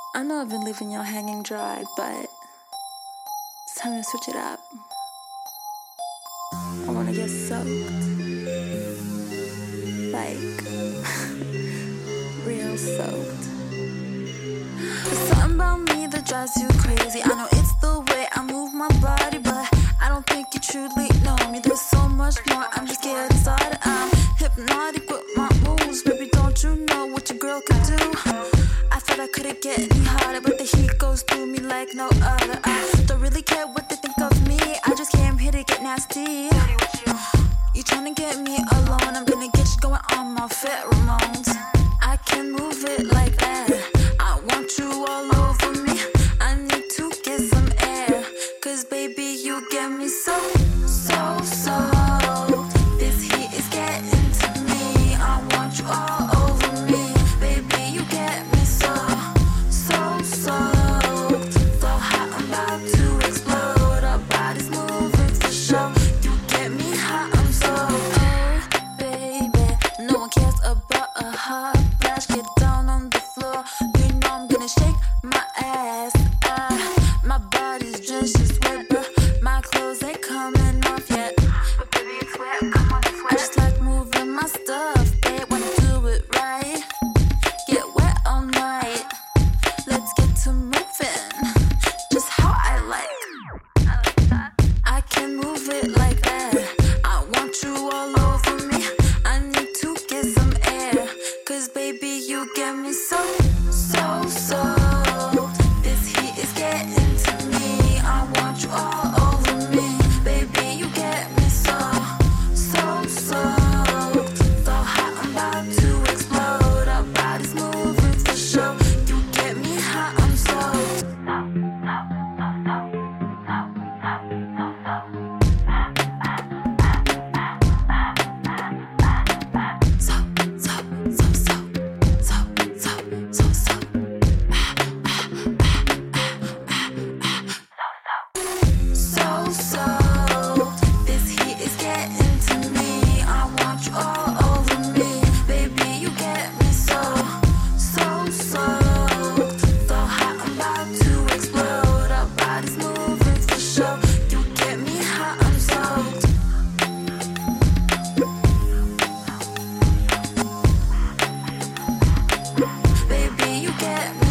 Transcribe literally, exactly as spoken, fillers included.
I know I've been leaving y'all hanging dry, but it's time to switch it up. I wanna get soaked. Like, real soaked. There's something about me that drives you crazy. I know it's the way I move my body, but I don't think you truly know me. There's so much more, I'm just getting started. I'm hypnotic with my moves. Baby, don't you know what your girl can do? I thought I couldn't get any harder, but the heat goes through me like no other. I don't really care what they think of me, I just came here to get nasty. You tryna get me alone, I'm gonna get you going on my pheromones. I can move it like that, I want you all over me. I need to get some air, cause baby you get me so, so, so. This heat is getting to me, I want you all over me. Baby you get me so, so, so. So hot I'm about to explode, our bodies moving for sure. You get me hot, I'm so, oh baby. No one cares about a hot flash, get down on the floor. You know I'm gonna shake my ass, ah. My body's drenched in sweat, but my clothes ain't coming off yet. But baby it's wet, come on it's wet. I just like moving my stuff, babe, wanna do it right. Get wet all night, let's get to moving, just how I like. I like that. I can move it like that, I want you all over me. I need to get some air, cause baby you get me so, so, so. This heat is getting to me, I want you all over me. Baby you get me so, so, so. So hot I'm about to explode, our bodies moving for sure. You get me hot, I'm so, so, so, so, so, so, so, so, so. So, so, this heat is getting to me, I want you all over me. Baby, you get me so, so, so. So hot, I'm about to explode, our bodies moving for sure. You get me hot, I'm soaked. Baby, you get me